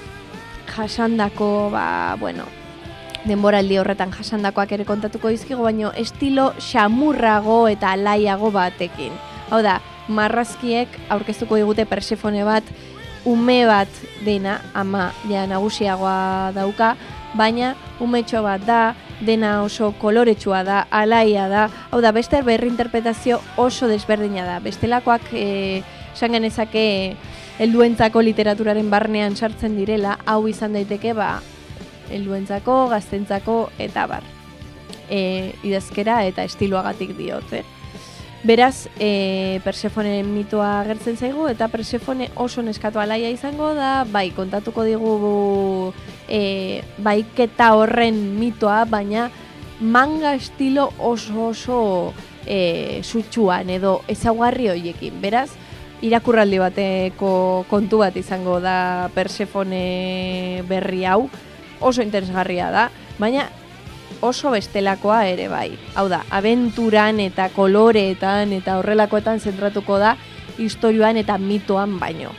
jasandako, ba, bueno, denboraldi horretan jasandakoak ere kontatuko dizkigu, baino estilo xamurrago eta alaiago batekin. Hau da, marrazkiek aurkeztuko digute Persefone bat, ume bat dena, ama ja nagusiagoa dauka, baina umetxo bat da, dena oso koloretsua da, alaia da, hau da, beste berrinterpretazio oso desberdina da. Bestelakoak e, esan genezake helduentzako literaturaren barnean sartzen direla, hau izan daiteke ba helduentzako, gaztentzako eta bar. E, idazkera eta estiloagatik diot, eh? Beraz, e, Persefoneren mitoa agertzen zaigu, eta Persefone oso neskatu alaia izango da, bai, kontatuko digu e, baiketa horren mitoa, baina manga estilo oso oso e, sutsuan edo ezaugarri horiekin. Beraz, irakurraldi bateko kontu bat izango da Persefone berri hau, oso interesgarria da, baina oso bestelakoa ere bai. Hau da, abenturan eta koloreetan eta horrelakoetan zentratuko da istorioan eta mitoan baino.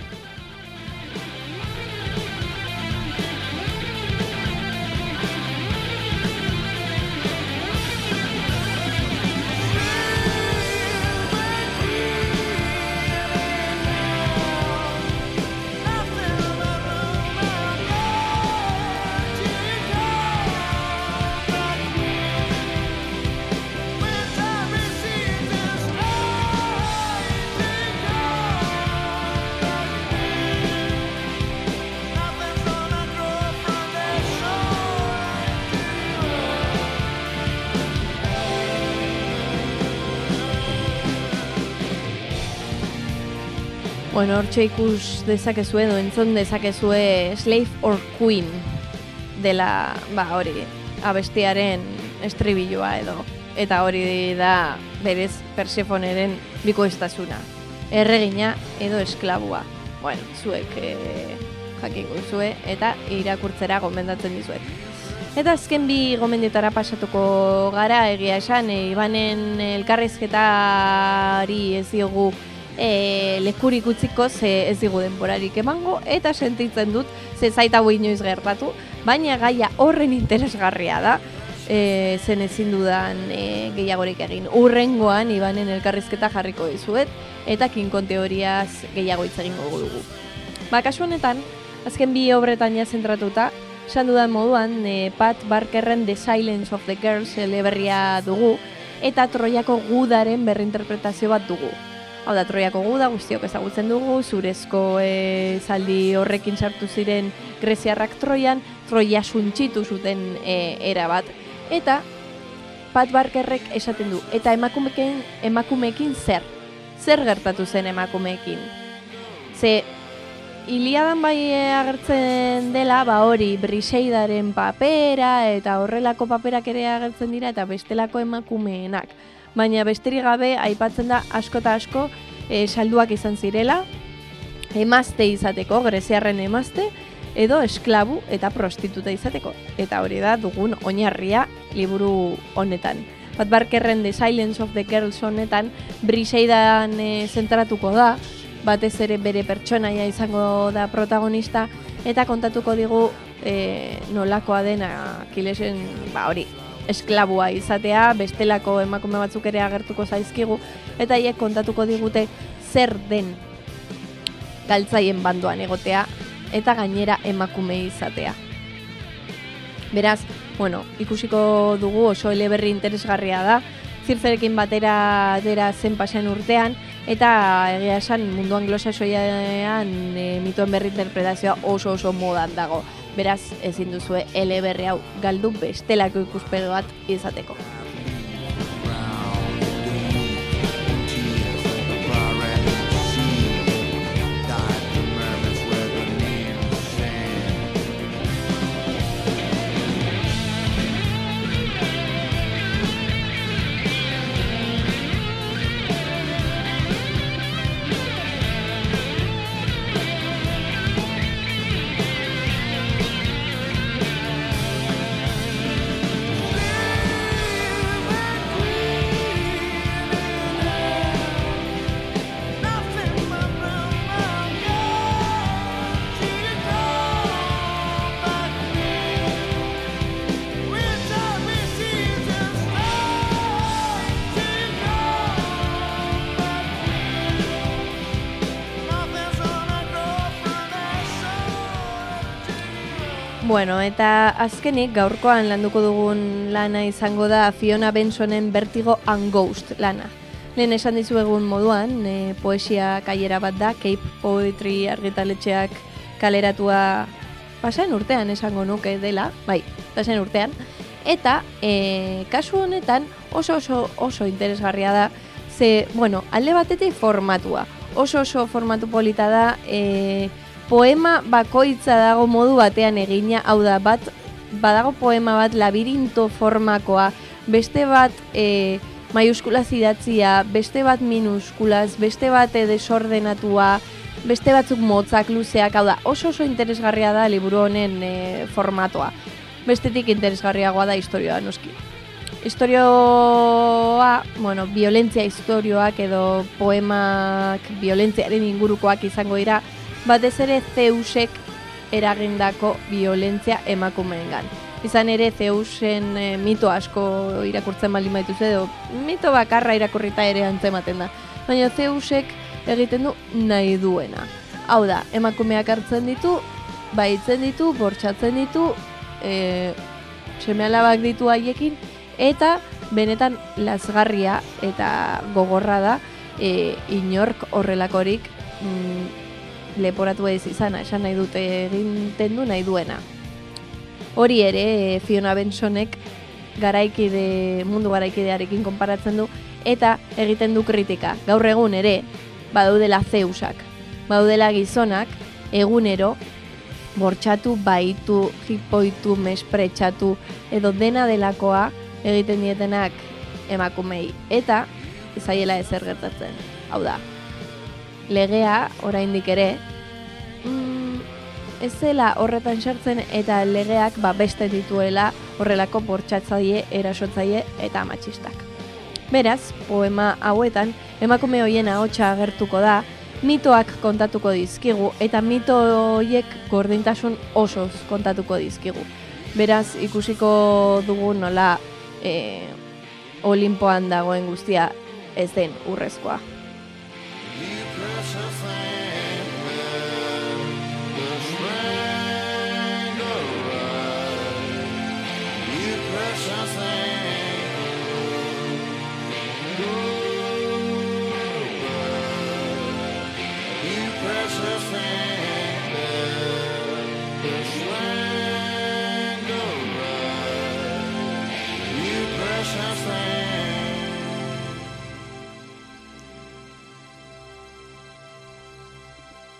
Bueno, hortxe ikus dezakezue, edo entzun dezakezue Slave or Queen dela, ba, hori, abestiaren estribilloa edo. Eta hori da berez Persefoneren bikoiztasuna. Erregina edo esklabua. Bueno, zuek e, jakingo zue eta irakurtzera gomendatzen dizuet. Eta azken bi gomendiotara pasatuko gara, egia esan, e, Ibanen elkarrizketari ez diogu E, lekurik utziko, ze ez digu denborarik emango, eta sentitzen dut ze zait hau inoiz gertatu, baina gaia horren interesgarria da, e, zen ezin dudan e, gehiagorik egin. Urrengoan Ibanen elkarrizketa jarriko dizuet, eta kinkon teoriaz gehiago hitz egingo dugu. Ba, kasu honetan, azken bi obretan ja zentratuta, esan dudan moduan, e, Pat Barkerren The Silence of the Girls eleberria dugu, eta Troiako gudaren berrinterpretazio bat dugu. Hau da, Troiako guda guztiok ezagutzen dugu, zurezko e, zaldi horrekin sartu ziren greziarrak Troian, Troia suntxitu zuten e, era bat. Eta Pat Barkerrek esaten du, eta emakumekin, emakumekin zer? zer gertatu zen emakumeekin. Ze, Iliadan bai agertzen dela, ba hori, Briseidaren papera eta horrelako paperak ere agertzen dira eta bestelako emakumeenak. Baina besterik gabe aipatzen da asko eta asko e, salduak izan zirela, emazte izateko, greziarren emazte, edo esklabu eta prostituta izateko. Eta hori da dugun oinarria liburu honetan. Pat Barkerren The Silence of the Girls honetan Briseidan e, zentratuko da, batez ere bere pertsonaia izango da protagonista, eta kontatuko digu e, nolakoa dena Akilesen, ba hori, esklabua izatea, bestelako emakume batzuk ere agertuko zaizkigu, eta haiek kontatuko digute zer den galtzaien bandoan egotea, eta gainera emakume izatea. Beraz, bueno, ikusiko dugu oso eleberri interesgarria da, Zirzerekin batera dera zen pasen urtean, eta egia esan mundu anglosaxoian e, mituen berri interpretazioa oso oso modan dago. Beraz, ezin duzue eleberri hau galdu bestelako ikuspegi bat izateko. Bueno, eta azkenik gaurkoan landuko dugun lana izango da Fiona Bensonen Vertigo and Ghost lana. Lehen esan dizuegun moduan, e, poesia kaiera bat da, Cape Poetry argitaletxeak kaleratua pasen urtean esango nuke dela, bai, pasen urtean. Eta e, kasu honetan oso oso oso interesgarria da, ze, bueno, alde batetik formatua. Oso oso formatu polita da, e, poema bakoitza dago modu batean egina, hau da, bat, badago poema bat labirinto formakoa, beste bat e, maiuskulaz idatzia, beste bat minuskulaz, beste bat e, desordenatua, beste batzuk motzak, luzeak, hau da, oso oso interesgarria da liburu honen e, formatoa. Bestetik interesgarriagoa da historioa, noski. Historioa, bueno, violentzia historioak edo poemak violentziaren ingurukoak izango dira, batez ere Zeusek eragindako violentzia emakumeengan. Izan ere Zeusen e, mito asko irakurtzen baldin baituz edo mito bakarra irakurrita ere antzematen da. Baina Zeusek egiten du nahi duena. Hau da, emakumeak hartzen ditu, baitzen ditu, bortxatzen ditu, e, seme-alabak ditu haiekin, eta benetan lazgarria eta gogorra da e, inork horrelakorik mm, leporatu ez izana, esan nahi dute egiten du nahi duena. Hori ere Fiona Bensonek garaikide, mundu garaikidearekin konparatzen du eta egiten du kritika. Gaur egun ere badaudela Zeusak, badaudela gizonak egunero bortxatu, baitu, jipoitu, mespretxatu edo dena delakoa egiten dietenak emakumei eta zaiela ezer gertatzen. Hau da, legea oraindik ere mm, ez zela horretan sartzen eta legeak ba, beste dituela horrelako bortxatzaile, erasotzaile eta matxistak. Beraz, poema hauetan emakume hoien ahotsa agertuko da, mitoak kontatuko dizkigu eta mito horiek gordintasun osoz kontatuko dizkigu. Beraz, ikusiko dugu nola e, Olimpoan dagoen guztia ez den urrezkoa.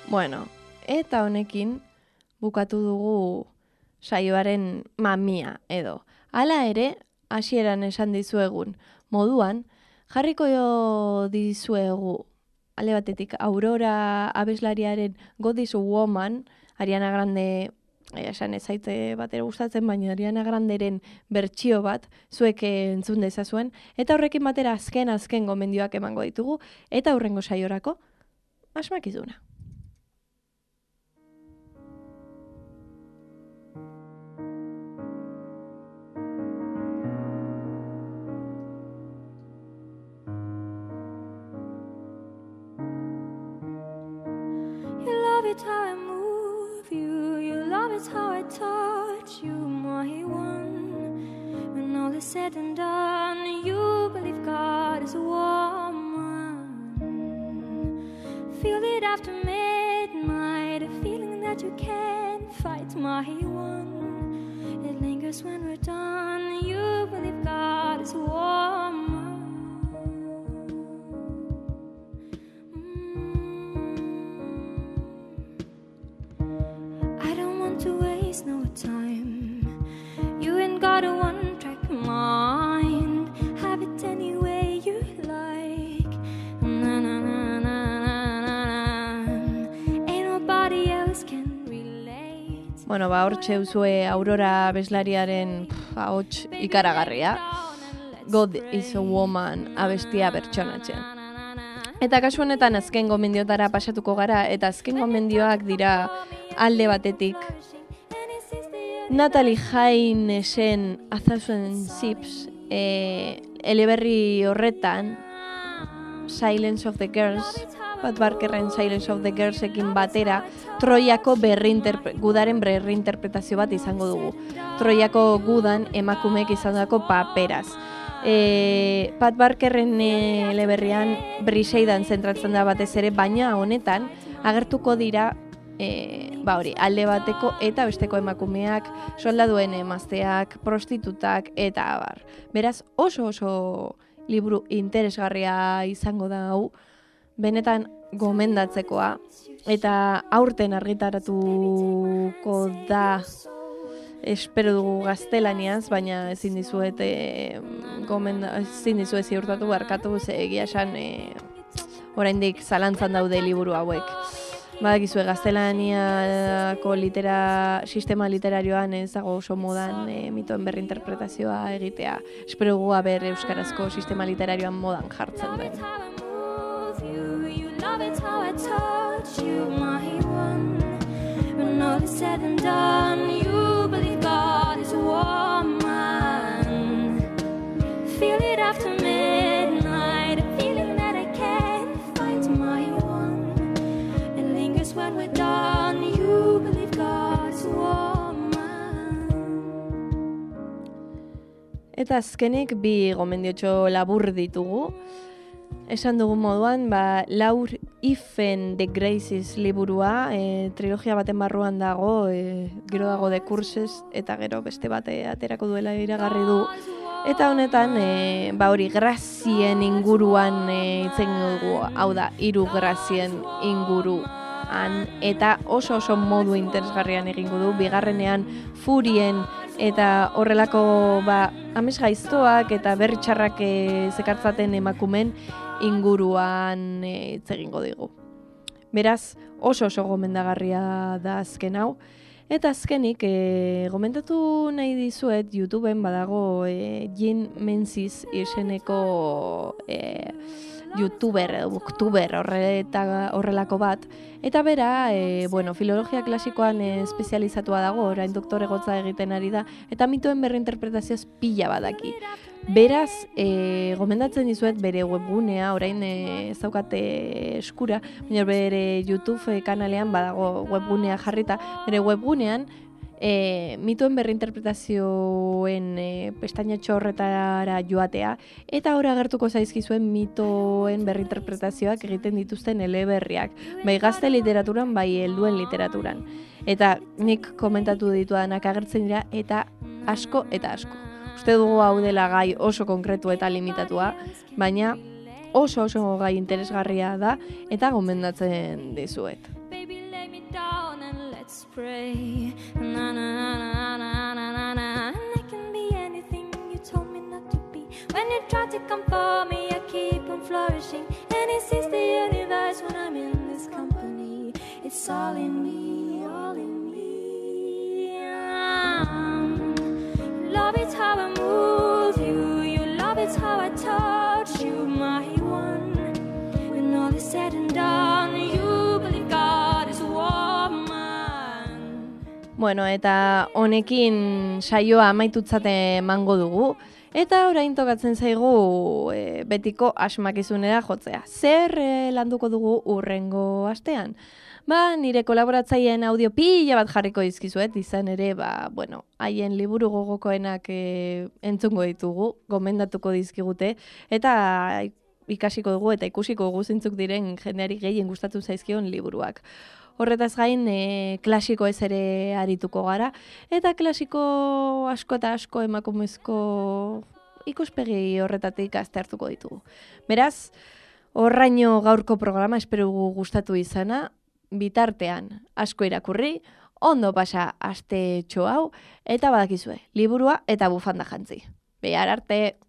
Bueno, eta honekin bukatu dugu saioaren mamia edo. Hala ere, hasieran esan dizuegun moduan, jarriko dizuegu alde batetik Aurora abeslariaren God is a Woman, Ariana Grande, eh, esan ez zaite batera gustatzen, baina Ariana Granderen bertsio bat, zuek entzun dezazuen, eta horrekin batera azken azken gomendioak emango ditugu, eta hurrengo saiorako, asmakizuna. You love it how I move you, you love it how I touch you, my one. When all is said and done, you believe God is a woman. Feel it after midnight, a feeling that you can't fight, my one. It lingers when we're done, you believe God is a woman. No time. You ain't got a one-track mind. Have it any way you like. Na na na na na na. Ain't nobody else can relate. Bueno, ba hortxe uzue Aurora abeslariaren ahots ikaragarria. God is a Woman abestia bertsonatzen. Eta kasu honetan azken gomendiotara pasatuko gara, eta azken gomendioak dira alde batetik Natalie Hainesen A Thousand Ships, eh, eleberri horretan Silence of the Girls, Pat Barkerren Silence of the Girlsekin batera Troiako gudaren berrinterpretazio bat izango dugu. Troiako gudan emakumeek izandako paperaz. E, Pat Barkerren eleberrian Briseidan zentratzen da batez ere, baina honetan agertuko dira E, ba hori, alde bateko eta besteko emakumeak, soldaduen emazteak, prostitutak eta abar. Beraz, oso oso liburu interesgarria izango da hau, benetan gomendatzekoa, eta aurten argitaratuko da, espero dugu gaztelaniaz, baina ezin dizuet e, gomenda, ezin dizuet ziurtatu barkatu, ze egia esan e, oraindik zalantzan daude liburu hauek. Badakizue gaztelaniako litera, sistema literarioan ez dago oso modan e, mitoen berrinterpretazioa egitea. Espero gu aber euskarazko sistema literarioan modan jartzen duen. Feel it after midnight, a feeling that I can't find my one. It lingers when we're done, you believe God's woman. Eta azkenik bi gomendiotxo labur ditugu. Esan dugun moduan, ba, Laur Ifen The Graces liburua, e, trilogia baten barruan dago, e, gero dago The Curses, eta gero beste bate aterako duela iragarri du. Eta honetan, e, ba hori, grazien inguruan itzen dugu, hau da, hiru grazien inguruan, eta oso oso modu interesgarrian egingo du, bigarrenean furien eta horrelako ba, amesgaiztoak eta berritxarrak e, zekartzaten emakumen inguruan hitz egingo digu. Beraz, oso oso gomendagarria da azken hau. Eta azkenik, e, gomentatu nahi dizuet, YouTubeen badago e, Jean Menzies izeneko e, YouTuber, booktuber horreta, horrelako bat. Eta bera, e, bueno, filologia klasikoan e, espezializatua dago, orain doktoregotza egiten ari da, eta mitoen berrinterpretazioaz pila badaki. Beraz, e, gomendatzen dizuet bere webgunea, orain e, ez daukate eskura, baina bere YouTube kanalean badago webgunea jarrita, bere webgunean e, mitoen berrinterpretazioen e, pestainatxo horretara joatea, eta hor agertuko zaizkizuen mitoen berrinterpretazioak egiten dituzten eleberriak, bai gazte literaturan, bai helduen literaturan. Eta nik komentatu ditudanak agertzen dira, eta asko eta asko. Uste dugu hau dela gai oso konkretu eta limitatua, baina oso oso gai interesgarria da eta gomendatzen dizuet. pray. Na na na na na na na. And I can be anything you told me not to be. When you try to come for me, I keep on flourishing. And it sees the universe when I'm in this company. It's all in me, all in me. Um, love it how I move you. You love it how I touch you, my one. When all is said and done, you believe God is a woman. Bueno, eta honekin saioa amaitutzate emango dugu. Eta orain tokatzen zaigu e, betiko asmakizunera jotzea. Zer e, landuko dugu urrengo astean? Ba, nire kolaboratzaileen audio pila bat jarriko dizkizuet, izan ere, ba, bueno, haien liburu gogokoenak e, entzungo ditugu, gomendatuko dizkigute, eta ikasiko dugu eta ikusiko dugu zeintzuk diren jendeari gehien gustatu zaizkion liburuak. Horretaz gain, e, klasiko ez ere arituko gara, eta klasiko asko eta asko emakumezko ikuspegi horretatik aztertuko ditugu. Beraz, horraino gaurko programa espero gustatu izana, bitartean asko irakurri, ondo pasa aste txo hau, eta badakizue, liburua eta bufanda jantzi. Behar arte!